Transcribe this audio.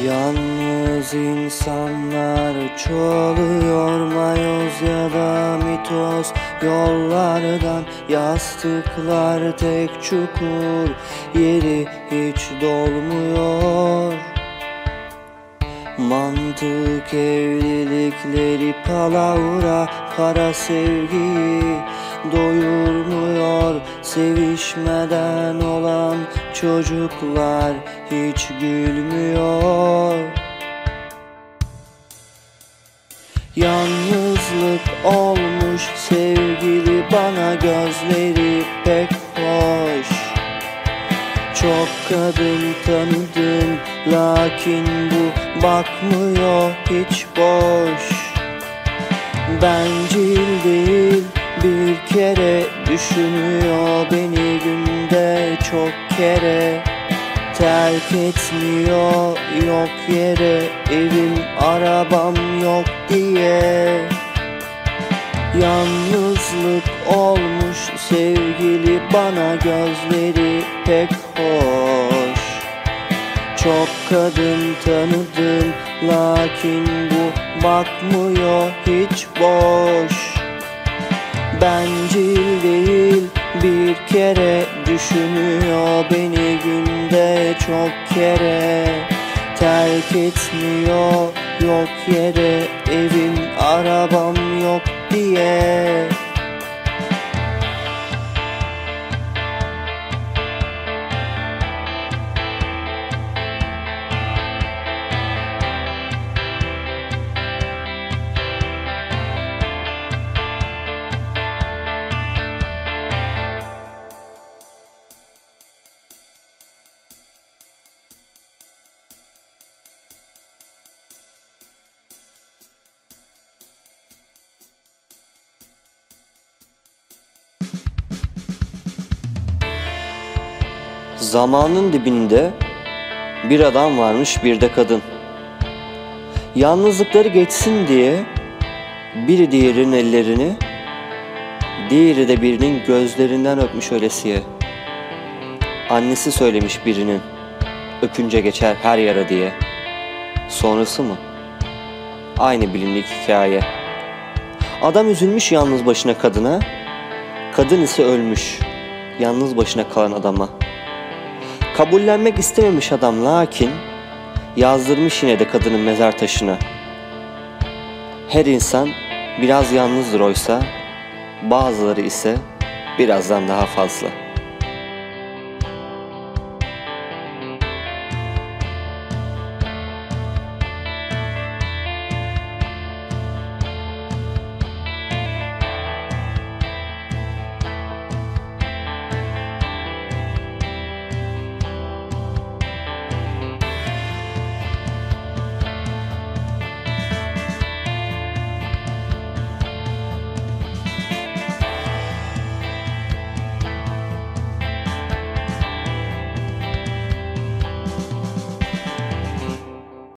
Yalnız insanlar çoğalıyor, mayoz ya da mitoz. Yollardan yastıklar tek çukur, yeri hiç dolmuyor. Mantık evlilikleri palavra, para sevgiyi doyurmuyor. Sevişmeden olan çocuklar hiç gülmüyor. Yalnızlık olmuş sevgili bana, gözleri pek hoş. Çok kadın tanıdım, lakin bu bakmıyor hiç boş. Bencil değil, bir kere düşünüyor beni günde çok kere. Terk etmiyor yok yere, evim arabam yok diye. Yalnızlık olmuş sevgili bana, gözleri pek hoş. Çok kadın tanıdım, lakin bu bakmıyor hiç boş. Bencil değil, bir kere düşünüyor beni günde çok kere. Terk etmiyor yok yere, evim arabam yok diye. Zamanın dibinde bir adam varmış, bir de kadın. Yalnızlıkları geçsin diye biri diğerinin ellerini, diğeri de birinin gözlerinden öpmüş öylesiye. Annesi söylemiş birinin, öpünce geçer her yara diye. Sonrası mı? Aynı bilindik hikaye. Adam üzülmüş yalnız başına kadına, kadın ise ölmüş yalnız başına kalan adama. Kabullenmek istememiş adam, lakin yazdırmış yine de kadının mezar taşına. Her insan biraz yalnızdır oysa, bazıları ise birazdan daha fazla.